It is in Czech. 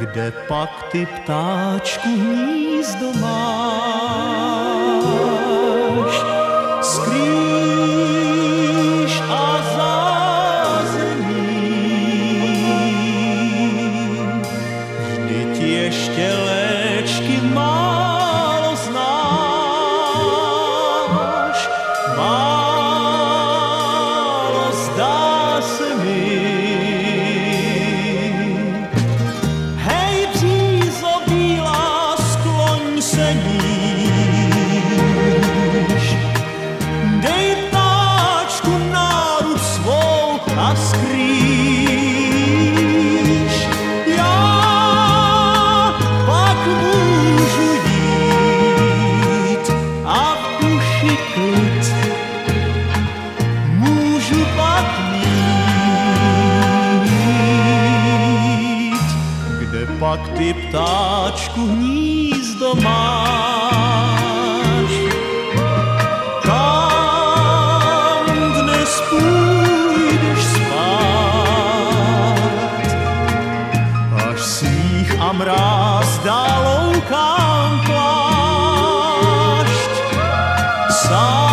Kde pak ty, ptáčku, hnízdo máš? Skrýš a zázemí. Vždyť ještě léčky málo znáš. Málo zdá se mi. Dej ptáčku náruč svou a skrýš. Já pak můžu jít a v duši klid můžu pak mít. Kde pak ty, ptáčku, hnízdo máš? Kam dnes půjdeš spát? Až sníh a mráz dá loukám plášť. Sám